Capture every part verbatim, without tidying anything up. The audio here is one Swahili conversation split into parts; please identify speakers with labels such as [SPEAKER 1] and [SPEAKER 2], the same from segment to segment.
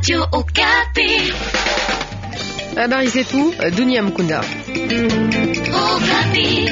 [SPEAKER 1] Radio Okapi.
[SPEAKER 2] Habari zetu, Dunia Mkunda.
[SPEAKER 1] Okapi.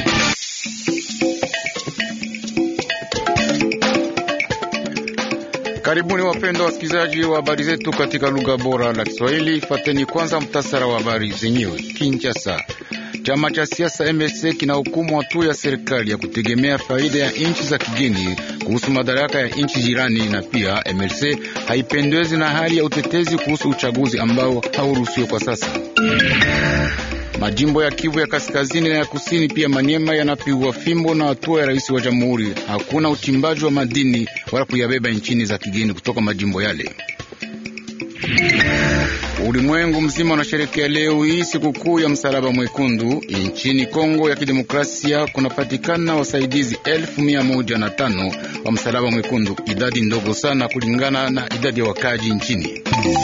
[SPEAKER 3] Karibuni wapendwa wasikilizaji wa habari zetu katika lugha bora la Kiswahili. Fateni kwanza mtasara wa habari zenyewe. Kinshasa, chama cha siasa M L C kina hukumu hatua ya serikali ya kutegemea faida ya nchi za kigeni kuhusu madaraka ya nchi jirani, na pia M L C haipendezi na hali ya utetezi kuhusu uchaguzi ambao hauruhusiwi kwa sasa. Majimbo ya Kivu ya kaskazini na ya kusini pia Maniema yanapigwa fimbo na hatua ya rais wa jamhuri. Hakuna uchimbaji wa madini wala kuyabeba nchini za kigeni kutoka majimbo yale. Ulimwengu mzima unasherehekea leo hii sikukuu ya msalaba mwekundu. Nchini Kongo ya Kidemokrasia kunapatikana wasaidizi elfu mia moja na tano wa msalaba mwekundu, idadi ndogo sana kulingana na idadi ya wakazi nchini.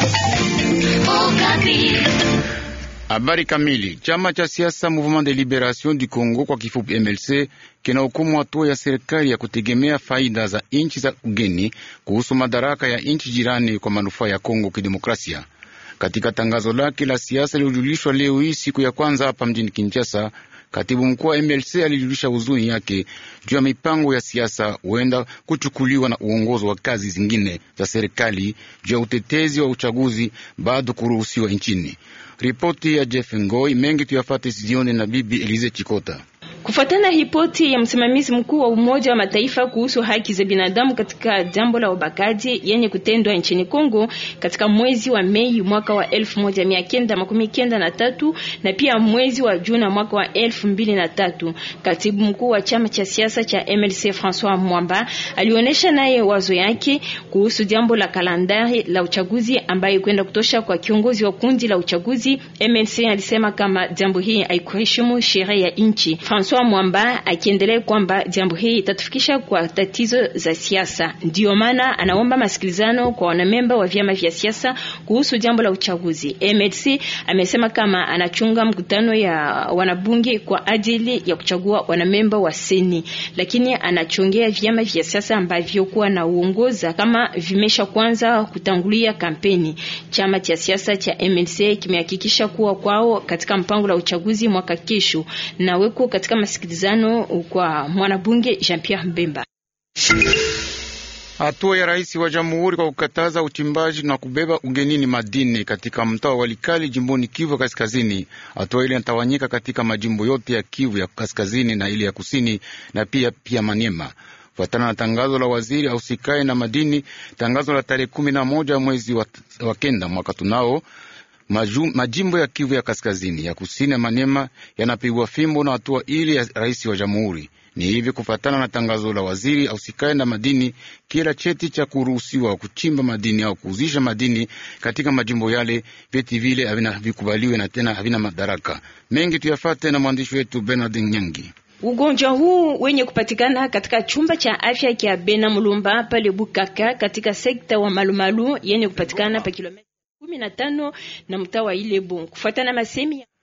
[SPEAKER 3] Habari kamili. Chama cha siasa Mouvement de Liberation du Congo, kwa kifupi M L C, kina hukumu hatua ya serikali ya kutegemea faida za nchi za ugeni kuhusu madaraka ya nchi jirani kwa manufaa ya Kongo Kidemokrasia. Katika tangazo lake la siasa lililojulishwa leo hii siku ya kwanza hapa mjini Kinshasa, katibu mkuu wa M L C alijulisha huzuni yake juu ya mipango ya siasa huenda kuchukuliwa na uongozi wa kazi zingine za serikali juu ya utetezi wa uchaguzi bado kuruhusiwa nchini. Ripoti ya Jeff Ngoi, mengi tuyafate sijione na bibi Elize Chikota.
[SPEAKER 4] Kufuatana ripoti ya msimamizi mkuu wa Umoja wa Mataifa kuhusu haki za binadamu katika jambo la ubakaji yenye kutendwa nchini Kongo katika mwezi wa Mei mwaka wa elfu moja mia kenda makumi kenda na tatu na pia mwezi wa Juni mwaka wa elfu mbili na tatu, katibu mkuu wa chama cha siasa cha M L C François Mwamba alionyesha naye wazo yake kuhusu jambo la kalendari la uchaguzi ambayo kwenda kutosha kwa kiongozi wa kundi la uchaguzi. M L C alisema kama jambo hili haikuheshimu sheria ya nchi. François Mwamba akiendelea kwamba jambo hili itatufikisha kwa tatizo za siasa. Ndio maana anaomba masikilizano kwa wanamemba wa vyama vya siasa kuhusu jambo la uchaguzi. M L C amesema kama anachunga mkutano ya wanabunge kwa ajili ya kuchagua wanamemba wa seni, lakini anachongea vyama vya siasa ambavyo kuwa na uongoza kama vimesha kwanza kutangulia kampeni. Chama cha siasa cha M L C kimehakikisha kuwa kwao katika mpango la uchaguzi mwaka kesho na weko katika masikilizano kwa mwanabunge Jean-Pierre Mbemba.
[SPEAKER 3] Hatua ya rais wa jamhuri kwa kukataza uchimbaji na kubeba ugenini madini katika mtaa wa Walikali jimboni Kivu kaskazini. Hatua ile inatawanyika katika majimbo yote ya Kivu ya kaskazini na ile ya kusini na pia pia Maniema. Fuatana na tangazo la waziri ausikae na madini, tangazo la tarehe kumi na moja mwezi wa, wa kenda mwaka tunao, Maju, majimbo ya Kivu ya kaskazini, ya kusini ya Maniema yanapigwa fimbo na hatua ile ya rais wa jamhuri. Ni hivi kufatana na tangazo la waziri ausikae na madini, kila cheti cha kuruhusiwa kuchimba madini au kuuzisha madini katika majimbo yale, vyeti vile havina vikubaliwe na tena havina madaraka. Mengi tuyafate na mwandishi wetu Bernard Nyangi.
[SPEAKER 4] Ugonjwa huu wenye kupatikana katika chumba cha afya kia Bena Mulumba pale Bukaka katika sekta wa Malumalu yenye kupatikana pa kilomita kumi na tano na mtaa wa Ilebo. Kufuatana masemi ya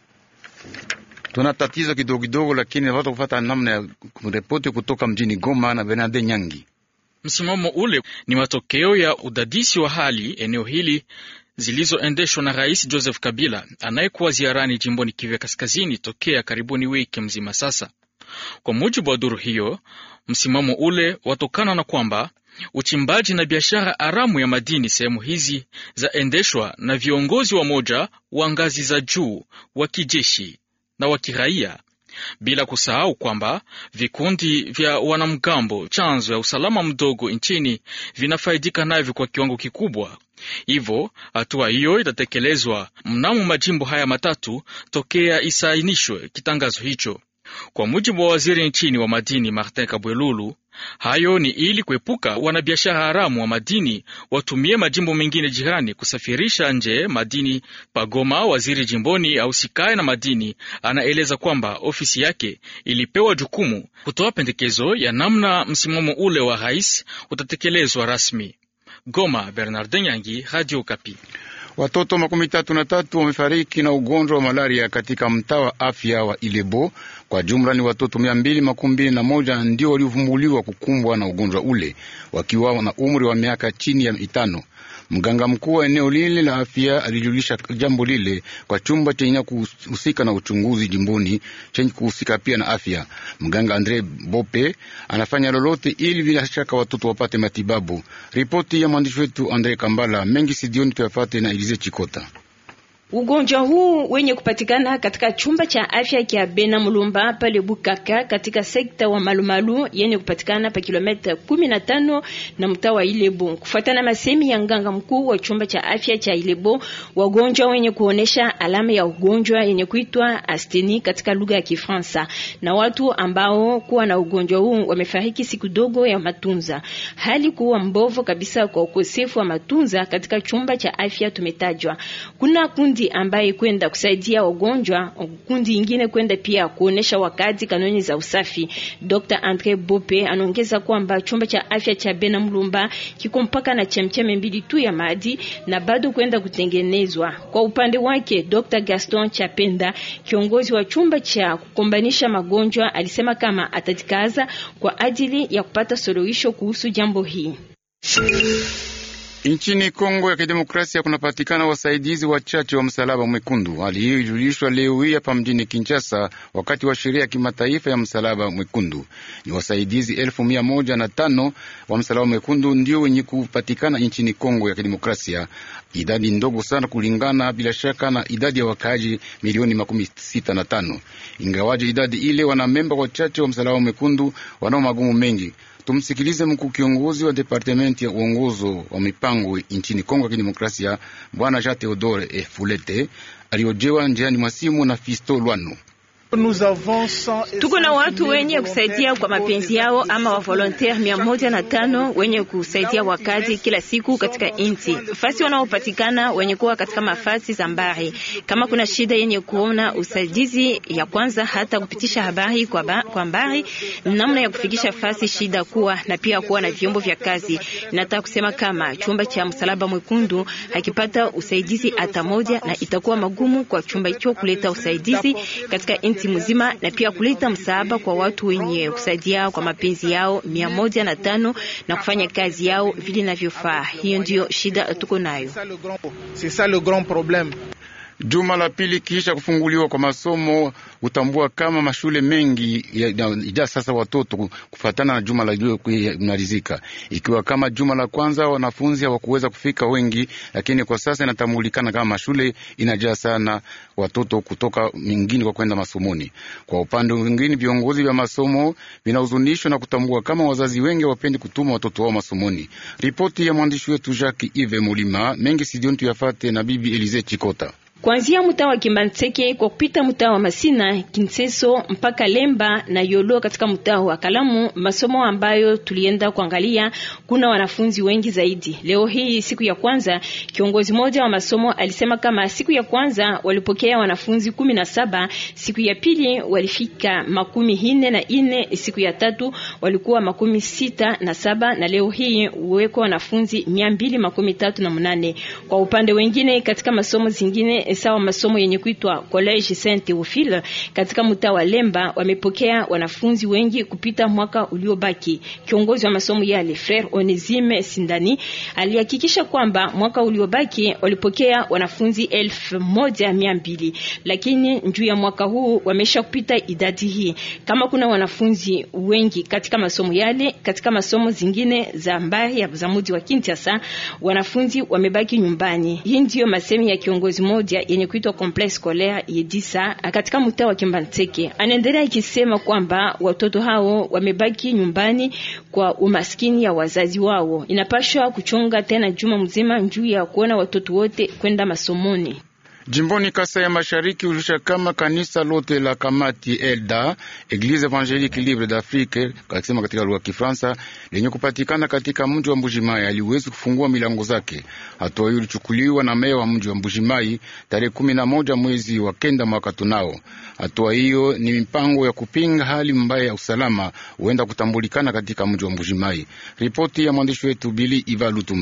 [SPEAKER 3] tuna tatizo kidogo kidogo, lakini watu kufuata namna ya ripoti kutoka mjini Goma na Bernard Nyangi.
[SPEAKER 5] Msimamo ule ni matokeo ya udadisi wa hali eneo hili zilizoendeshwa na Rais Joseph Kabila anayekuwa ziarani jimboni Kivu Kaskazini tokea karibuni wiki mzima sasa. Kwa mujibu wa duru hiyo, msimamo ule watokana na kwamba uchimbaji na biashara haramu ya madini sehemu hizi zaendeshwa na viongozi wa moja wa ngazi za juu wa kijeshi na wa kiraia, bila kusahau kwamba vikundi vya wanamgambo chanzo ya usalama mdogo nchini vinafaidika navyo kwa kiwango kikubwa. Hivyo hatua hiyo itatekelezwa mnamo majimbo haya matatu tokea isainishwe kitangazo hicho. Kwa mujibu wa waziri nchini wa madini Martin Kabwelulu, hayo ni ili kuepuka wanabiashara haramu wa madini watumie majimbo mengine jirani kusafirisha nje madini pagoma. Waziri jimboni au sikae na madini anaeleza kwamba ofisi yake ilipewa jukumu kutoa pendekezo ya namna msimamo ule wa rais utatekelezwa rasmi. Goma, Bernard Nyangi, Radio Okapi.
[SPEAKER 3] Watoto makumi tatu na tatu wamefariki na ugonjwa wa malaria katika mtaa wa afya wa Ilebo. Kwa jumla ni watoto mia mbili makumi mbili na moja ndio waliovumbuliwa kukumbwa na ugonjwa ule, wakiwa na umri wa miaka chini ya mitano. Mganga mkuu wa eneo lile la afya alijulisha jambo lile kwa chumba chenye kuhusika na uchunguzi jimboni chenye kuhusika pia na afya. Mganga Andre Bope anafanya lolote ili bila shaka watoto wapate matibabu. Ripoti ya mwandishi wetu Andre Kambala. Mengi sidioni tuyafate na Elize Chikota.
[SPEAKER 4] Ugonjwa huu wenye kupatikana katika chumba cha afya kia Bena Mulumba pale Bukaka katika sekta wa Malumalu yenye kupatikana pa kilomita kumi na tano na mtaa wa Ilebo. Kufuatana masemi ya nganga mkuu wa chumba cha afya cha Ilebo, wagonjwa wenye kuonesha alama ya ugonjwa yenye kuitwa asteni katika lugha ya Kifaransa, na watu ambao kuwa na ugonjwa huu wamefariki siku dogo ya matunza. Hali kuwa mbovu kabisa kwa ukosefu wa matunza katika chumba cha afya tumetajwa. Kuna kundi ambaye kwenda kusaidia wagonjwa, kundi ingine kwenda pia kuonesha wakati kanuni za usafi. Doctor Andre Bope anaongeza kwamba chumba cha afya cha Bena Mulumba kiko mpaka na chemcheme mbili tu ya maji na bado kwenda kutengenezwa. Kwa upande wake Doctor Gaston Chapenda, kiongozi wa chumba cha kukombanisha magonjwa, alisema kama atajikaza kwa ajili ya kupata suluhisho kuhusu jambo hili.
[SPEAKER 3] Nchini Kongo ya Kidemokrasia kunapatikana wasaidizi wachache wa msalaba mwekundu. Hali hiyo ilijulishwa leo hii hapa mjini Kinshasa wakati wa sherehe ya kimataifa ya msalaba mwekundu. Ni wasaidizi elfu mia moja na tano wa msalaba mwekundu ndio wenye kupatikana nchini Kongo ya Kidemokrasia, idadi ndogo sana kulingana bila shaka na idadi ya wakaaji milioni makumi sita na tano. Ingawaje idadi ile, wana memba wachache wa msalaba mwekundu wanao magumu mengi. Tumsikilize mkuu kiongozi wa departementi ya uongozo wa mipango nchini Kongo ya Kidemokrasia, Bwana Jean Theodore E. Fulete, aliojewa njiani mwa simu na Fisto Lwano.
[SPEAKER 4] Tuko na watu wenye kusaidia kwa mapenzi yao ama wa volontaire mia moja na tano wenye kusaidia wakazi kila siku katika inti. Fasi wanaopatikana wenye kuwa katika mafasi za mbari. Kama kuna shida yenye kuona usaidizi ya kwanza hata kupitisha habari kwa, ba, kwa mbari, namna ya kufikisha fasi shida kuwa na pia kuwa na vyombo vya kazi. Nataka kusema kama chumba cha msalaba mwekundu hakipata usaidizi hata moja, na itakuwa magumu kwa chumba hicho kuleta usaidizi katika inti mzima na pia kuleta msaada kwa watu wenye kusaidia kwa mapenzi yao mia moja na tano na kufanya kazi yao vile inavyofaa. Hiyo ndio shida tuko nayo.
[SPEAKER 3] C'est ça le grand problème. Juma la pili kisha kufunguliwa kwa masomo, utambua kama mashule mengi ya sasa watoto kufatana na juma la juu kumalizika. Ikiwa kama juma la kwanza wanafunzi hawakuweza kufika wengi, lakini kwa sasa inatambulikana kama mashule inajaa sana watoto kutoka mingine kwa kwenda masomoni. Kwa upande mwingine, viongozi vya masomo vinahuzunishwa na kutambua kama wazazi wengi wapendi kutuma watoto wao masomoni. Ripoti ya mwandishi wetu Jacques Yves Mulima. Mengi sidioni tuyafate na bibi Elize Chikota.
[SPEAKER 4] Kuanzia mtaa wa Kimbantseke kwa kupita mtaa wa Masina, Kinseso mpaka Lemba na Yolo katika mtaa wa Kalamu, masomo ambayo tulienda kuangalia kuna wanafunzi wengi zaidi. Leo hii siku ya kwanza, kiongozi mmoja wa masomo alisema kama siku ya kwanza walipokea wanafunzi kumi na saba, siku ya pili walifika makumi hine na ine, siku ya tatu walikuwa makumi sita na saba, na leo hii uweko wanafunzi mia mbili makumi tatu na munane. Kwa upande wengine katika masomo zingine sawa masomo yenye kuitwa College Saint Théophile katika mtaa wa Lemba wamepokea wanafunzi wengi kupita mwaka uliobaki. Kiongozi wa masomo yale Frère Onesime Sindani alihakikisha kwamba mwaka uliobaki walipokea wanafunzi elfu moja mia mbili, lakini njuu ya mwaka huu wamesha kupita idadi hii. Kama kuna wanafunzi wengi katika masomo yale, katika masomo zingine za mbari ya zamuji wa Kinshasa wanafunzi wamebaki nyumbani. Hii ndio masemi ya kiongozi moja yenye kuitwa Complexe Scolaire Yedisa katika mtaa wa Kimbantseke. Anaendelea ikisema kwamba watoto hao wamebaki nyumbani kwa umaskini ya wazazi wao. Inapashwa kuchunga tena juma mzima njuu ya kuona watoto wote kwenda masomoni.
[SPEAKER 3] Jimboni Kasai ya Mashariki ulisha kama kanisa lote la Kamati Elda, Eglise Evangelique Libre d'Afrique, kasema katika lugha ya Kifaransa, lenye kupatikana katika mji wa Mbujimai aliwezi kufungua milango zake. Hatua hiyo ilichukuliwa na meya wa mji wa Mbujimai tarehe kumi na moja mwezi wa kenda mwaka tunao. Hatua hiyo ni mipango ya kupinga hali mbaya ya usalama huenda kutambulikana katika mji wa Mbujimai. Ripoti ya mwandishi wetu Bili Iva Lutumba.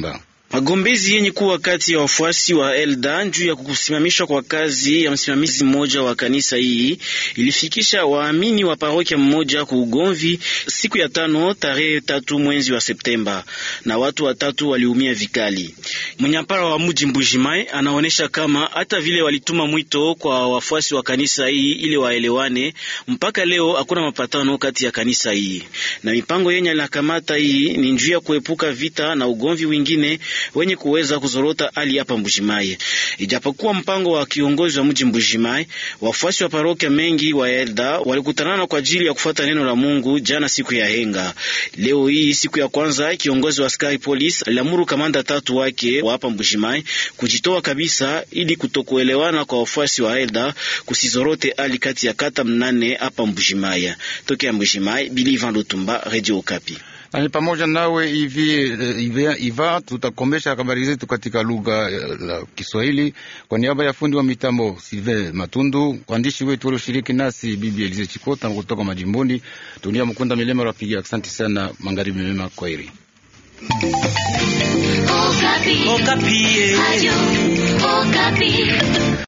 [SPEAKER 1] Magombezi yenye kuwa kati ya wafuasi wa Elda juu ya kusimamishwa kwa kazi ya msimamizi mmoja wa kanisa hii ilifikisha waamini wa parokia mmoja kuugomvi siku ya tano tarehe tatu mwezi wa Septemba, na watu watatu waliumia vikali. Mnyapara wa mji Mbujimai anaonesha kama hata vile walituma mwito kwa wafuasi wa kanisa hii ili waelewane, mpaka leo hakuna mapatano kati ya kanisa hii, na mipango yenye la kamata hii ni njia ya kuepuka vita na ugomvi wengine wenye kuweza kuzorota hali hapa Mbujimai. Ijapokuwa mpango wa kiongozi wa mji Mbujimai, wafuasi wa parokia mengi wa Elda walikutanana kwa ajili ya kufuata neno la Mungu jana siku ya henga. Leo hii siku ya kwanza, kiongozi wa askari polisi aliamuru kamanda tatu wake wa hapa Mbujimai kujitoa kabisa ili kutokuelewana kwa wafuasi wa Elda kusizorote hali kati ya kata mnane hapa Mbujimai. Tokea Mbujimai, Bili Van Lutumba, Radio Okapi.
[SPEAKER 3] Ani pamoja nawe hivi iva, iva tutakomesha habari zetu katika lugha la Kiswahili kwa niaba ya fundi wa mitambo Silve Matundu, waandishi wetu walioshiriki nasi Bibi Elize Chikota kutoka majimboni, Dunia Mkunda Milema rapiga. Asante sana, magharibi mema, kwaheri.
[SPEAKER 6] Okapi. Okapi.